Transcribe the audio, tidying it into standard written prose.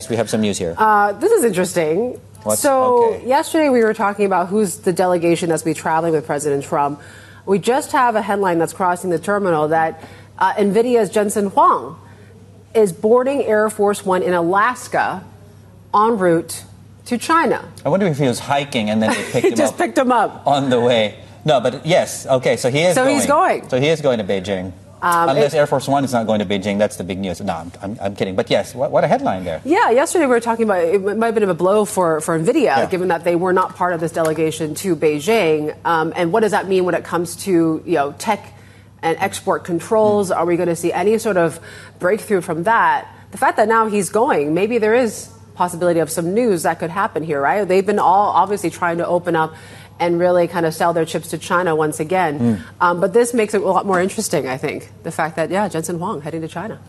We have some news here. This is interesting. Yesterday we were talking about who's the delegation that's be traveling with President Trump. We just have a headline that's crossing the terminal that NVIDIA's Jensen Huang is boarding Air Force One in Alaska en route to China. I wonder if he was hiking and then they picked him up. Just picked him up on the way. No, but yes. Okay, so he is going. He's going. So he is going to Beijing. Unless Air Force One is not going to Beijing, that's the big news. No, I'm kidding. But yes, what a headline there. Yeah, yesterday we were talking about it might have been a blow for NVIDIA, given that they were not part of this delegation to Beijing. And what does that mean when it comes to tech and export controls? Are we going to see any sort of breakthrough from that? The fact that now he's going, maybe there is possibility of some news that could happen here, right? They've been all obviously trying to open up and really kind of sell their chips to China once again. But this makes it a lot more interesting, I think, the fact that, Jensen Huang heading to China.